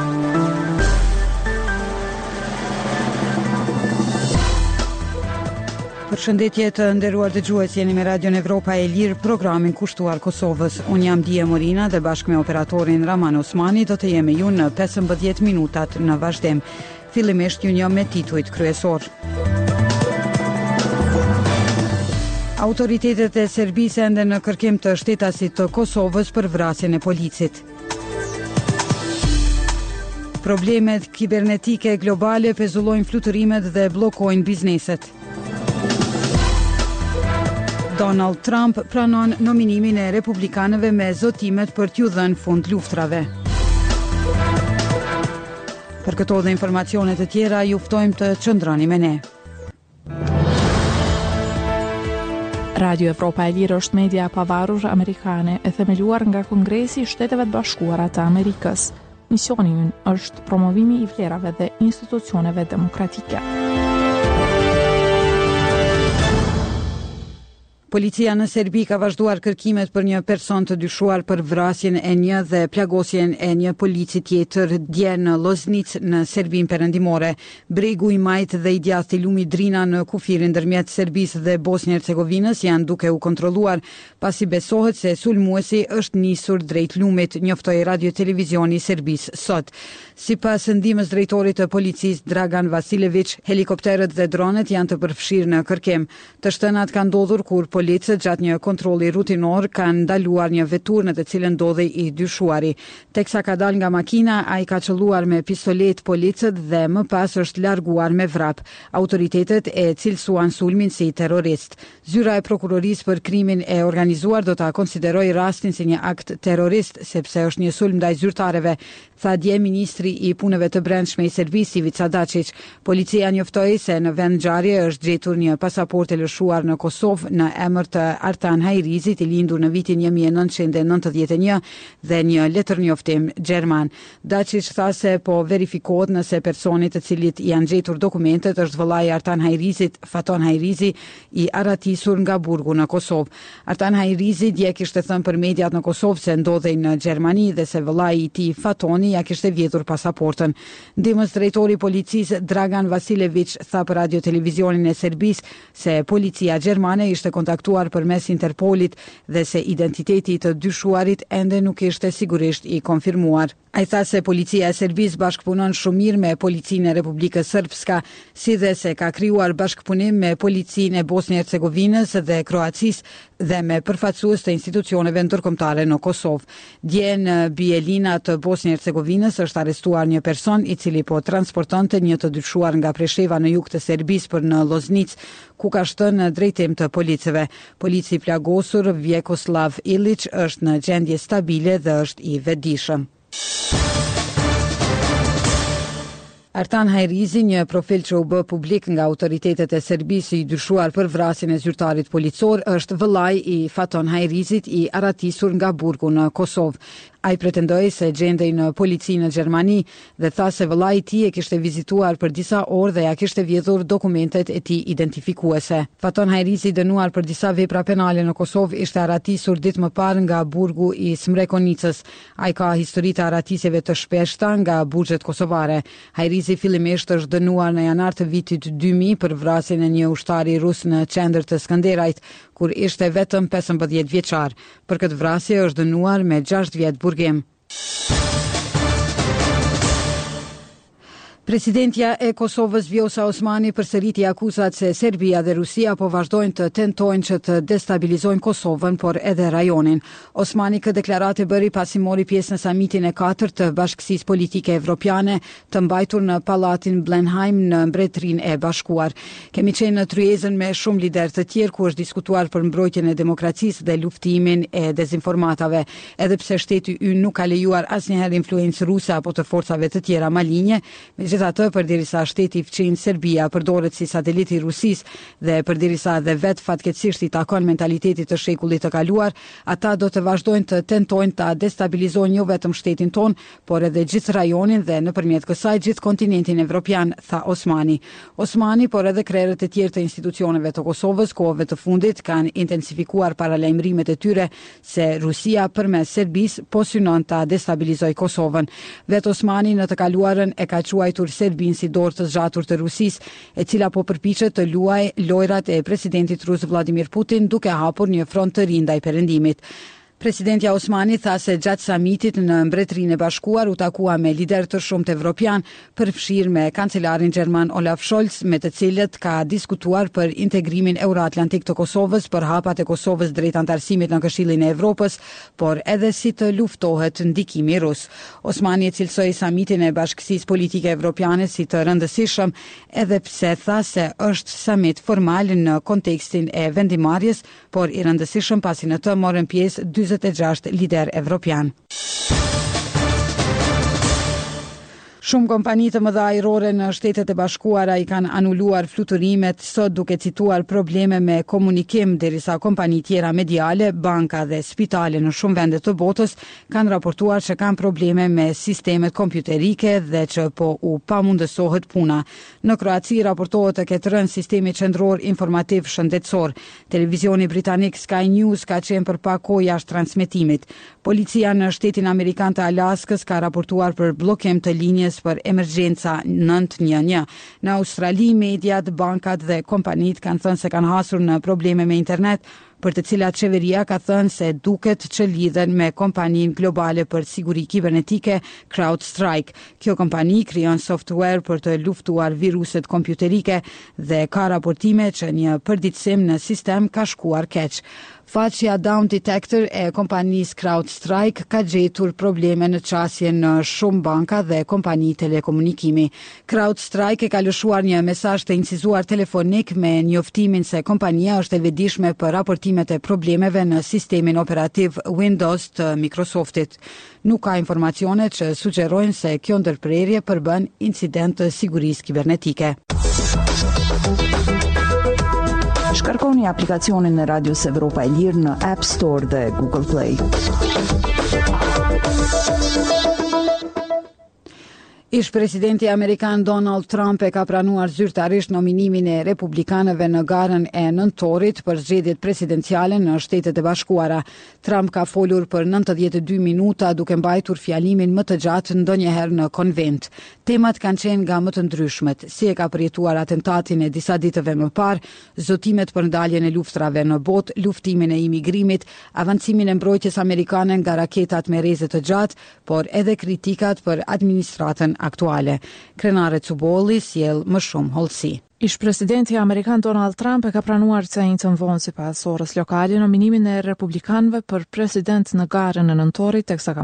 Përshëndetje të nderuar dëgjues, jeni me Radion Evropa e Lirë, programin kushtuar Kosovës. Unë jam Dije Morina dhe bashkë me operatorin Raman Osmani do të jemi ju në 15 minutat në vazhdim. Fillimisht ju njeh me titujt kryesor. Autoritetet e Serbisë ende në kërkim të shtetasit të Kosovës për vrasjen e policit. Problemet kibernetike globale pezullojnë fluturimet dhe bllokojnë bizneset. Donald Trump pranon nominimin e republikanëve me zotimet për t'ju dhënë fund luftrave. Për këto dhe informacionet të tjera, ju ftojmë të qëndroni me ne. Radio Evropa e Lirë është media pavarur amerikane e themeluar nga Kongresi i Shteteve të Bashkuara të Amerikës. Misioni ynë është promovimi i vlerave dhe institucioneve demokratike. Policia në Serbi ka vazhduar kërkimet për një person të dyshuar për vrasjen e një dhe plagosjen e një polici tjetër dje në Loznic në Serbin perëndimore. Bregu i majt dhe i djathtë i lumit Drina në kufirin ndërmjet Serbisë dhe Bosnjë-Hercegovinës janë duke u kontrolluar, pasi besohet se sulmuesi është nisur drejt lumit, njoftoi Radio Televizioni i Serbisë sot. Sipas ndihmës drejtorit të policisë Dragan Vasilević, helikopterët dhe dronet janë të përfshirë në kërkim. Të shtënat kanë ndodhur kur policët gjatë një kontrolli rutinor kanë ndaluar një veturë në të cilën ndodhej i dyshuari. Teksa ka dalë nga makina, ai ka qelluar me pistolet policët dhe më pas është larguar me vrap. Autoritetet e cilësuan sulmin si terrorist. Zyra e prokurorisë për krimin e organizuar do ta konsiderojë rastin si një akt terrorist, sepse është një sulm ndaj zyrtarëve, tha dje ministri i punëve të brendshme i Serbisë Ivica Dačić. Policia njoftoi se në vend ngjarje është gjetur një pasaportë e lëshuar në Kosovë në emër të Artan Hajrizit, i lindur në vitin 1991 dhe një letërnjoftim gjerman. Dačić tha se po verifikohet nëse personi të cilit janë gjetur dokumentet është vëllai i Artan Hajrizit, Faton Hajrizi, i aratisur nga burgu në Kosovë. Artan Hajrizi dje kishte thënë për mediat në Kosovë se ndodhej në Gjermani dhe se vëllai i tij Fatoni ja kishte vjedhur pasaportën. Ndihmës drejtori i policisë Dragan Vasilević tha për Radio Televizionin e Serbisë se policia gjermane ishte kontaktuar përmes Interpolit dhe se identiteti i të dyshuarit ende nuk ishte sigurisht i konfirmuar. Ai tha se policia e Serbisë bashkëpunon shumë mirë me policinë e Republikës Srpska, si dhe se ka krijuar bashkëpunim me policinë e Bosnjë-Hercegovinës dhe Kroacisë dhe me përfaqësues të institucioneve ndërkombëtare në Kosovë. Dje në Bielina të Bosnjë-Hercegovinës është arrestuar një person i cili po transportonte një të dyshuar nga Presheva në jug të Serbisë për në Loznic, ku ka shtënë në drejtim të policëve. Polici plagosur Vjekoslav Ilić është në gjendje stabile dhe është i vetëdijshëm. Artan Hajrizi, një profil që u bë publik nga autoritetet e Serbisë i dyshuar për vrasjen e zyrtarit policor, është vëllai i Faton Hajrizit, i aratisur nga burgu në Kosovë. Ai pretendoi se gjendej në polici në Gjermani dhe tha se vëllai i tij e kishte vizituar për disa orë dhe ja kishte vjedhur dokumentet e tij identifikuese. Faton Hajrizi, dënuar për disa vepra penale në Kosovë, ishte aratisur ditë më parë nga burgu i Smrekonicës. Ai ka histori të aratisjeve të shpeshta nga burgjet kosovare. Hajrizi fillimisht është dënuar në janar të vitit 2000 për vrasjen e një ushtari rus në qendër të Skënderajt, kur ishte vetëm 15 vjeçar. Për këtë vrasje është dënuar me 6 vjet burgim. Presidentja e Kosovës Vjosa Osmani përsëriti akuzat se Serbia dhe Rusia po vazhdojnë të tentojnë që të destabilizojnë Kosovën, por edhe rajonin. Osmani këtë deklaratë bëri pasi mori pjesë në samitin e 4 të Bashkësisë Politike Evropiane të mbajtur në Pallatin Blenheim në Mbretërinë e Bashkuar. Kemi qenë në tryezën me shumë lider të tjerë ku është diskutuar për mbrojtjen e demokracisë dhe luftimin e dezinformatave. Edhe pse shteti ynë nuk ka lejuar asnjëherë influencë ruse apo të forcave të tjera malinje, Megjithatë, përderisa shteti fqin Serbia përdoret si sateliti i Rusisë dhe përderisa dhe vetë fatkeqësisht i takon mentalitetit të shekullit të kaluar, ata do të vazhdojnë të tentojnë ta destabilizojnë jo vetëm shtetin ton, por edhe gjithë rajonin dhe nëpërmjet kësaj gjithë kontinentin evropian, tha Osmani. Osmani, por edhe krerët e tjerë të institucioneve të Kosovës kohëve të fundit kanë intensifikuar paralajmërimet e tyre se Rusia përmes Serbisë po synon ta destabilizojë Kosovën. Vetë Osmani në të kaluarën e ka quajtur Serbinë si dorë të zgjatur të Rusisë, e cila po përpiqet të luajë lojrat e presidentit rus Vladimir Putin duke hapur një front të ri ndaj perëndimit. Presidentja Osmani tha se gjatë samitit në Mbretërinë e Bashkuar u takua me lider të shumtë evropian, përfshirë me kancelarin gjerman Olaf Scholz, me të cilët ka diskutuar për integrimin euroatlantik të Kosovës, për hapat e Kosovës drejt antarësimit në Këshillin e Evropës, por edhe si të luftohet ndikimi rus. Osmani e cilësoi samitin e Bashkësisë Politike Evropiane si të rëndësishëm, edhe pse tha se është samit formal në kontekstin e vendimarrjes, por i rëndësishëm pasi në të morën pjesë 26 lider evropian. Shumë kompani të mëdha ajrore në Shtetet e Bashkuara i kanë anuluar fluturimet sot duke cituar probleme me komunikim, derisa kompani tjera mediale, banka dhe spitale në shumë vende të botës kanë raportuar që kanë probleme me sistemet kompjuterike dhe që po u pamundësohet puna. Në Kroaci raportohet të ketë rënë sistemi qendror informativ shëndetësor. Televizioni britanik Sky News ka qenë për pak kohë jashtë transmetimit. Policia në shtetin amerikan të Alaskës ka raportuar për bllokim të linjes për emergjenca 911. Në Australi, mediat, bankat dhe kompanit kanë thënë se kanë hasur në probleme me internet, për të cilat qeveria ka thënë se duket që lidhen me kompaninë globale për siguri kibernetike CrowdStrike. Kjo kompani krijon software për të luftuar viruset kompjuterike dhe ka raportime që një përditësim në sistem ka shkuar keq. Faqja Down Detector e kompanisë CrowdStrike ka gjetur probleme në qasje në shumë banka dhe kompani telekomunikimi. CrowdStrike e ka lëshuar një mesazh të incizuar telefonik me njoftimin se kompania është e vetëdijshme për raportimet e problemeve në sistemin operativ Windows të Microsoftit. Nuk ka informacione që sugjerojnë se kjo ndërprerje përbën incident të sigurisë kibernetike. Shkarkoni aplikacionin e Radios Evropa e Lirë në App Store dhe Google Play. Ish-presidenti amerikan Donald Trump e ka pranuar zyrtarisht nominimin e republikanëve në garën e nëntorit për zgjedhjet presidenciale në Shtetet e Bashkuara. Trump ka folur për 92 minuta duke mbajtur fjalimin më të gjatë ndonjëherë në konvent. Temat kanë qenë nga më të ndryshmet, si e ka përjetuar atentatin e disa ditëve më parë, zotimet për ndaljen e luftrave në botë, luftimin e imigrimit, avancimin e mbrojtjes amerikane nga raketat me rreze të gjatë, por edhe kritikat për administratën aktuale. Krenare Cubolli sjell më shumë hollësi. Ish-presidenti amerikan Donald Trump e ka pranuar të njëjtën vonë sipas orës lokale nominimin e republikanëve për president në garën e nëntorit, teksa ka